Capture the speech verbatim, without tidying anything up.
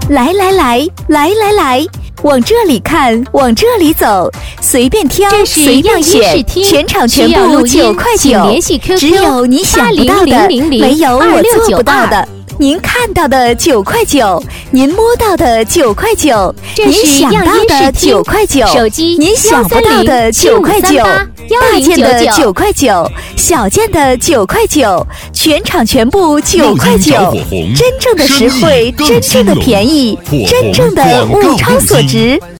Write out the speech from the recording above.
来来来来来来，往这里看，往这里走，随便挑，随便选，全场全部九块九，只有你想不到的，没有我做不到的。您看到的九块九，您摸到的九块九，您想到的九块九， 手机您想不到的九块九，大件的九块九，小件的九块九，全场全部九块九，真正的实惠，真正的便宜，真正的物超所值。